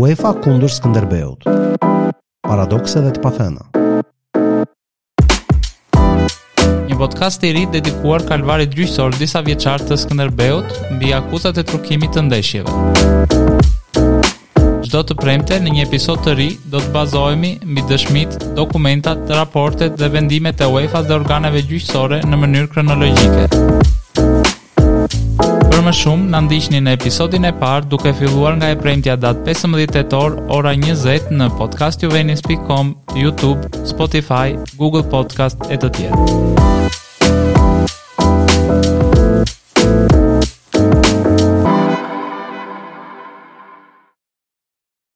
UEFA kundër Skënderbeut. Paradokse dhe të pathëna. Një podcast i ri dedikuar kalvarit gjyqësor disa vjeçar të Skënderbeut mbi akuzat e trukimit të ndeshjeve. Çdo të premte në një episod të ri do të bazohemi mbi dëshmitë, dokumentat, raportet dhe vendimet e UEFA dhe organeve gjyqësore në mënyrë kronologjike. Për më shumë, na ndiqni në episodin e parë duke filluar nga e premtja datë 15 tetor, ora 20 në podcastjuvenis.com, YouTube, Spotify, Google Podcast e të tjerë.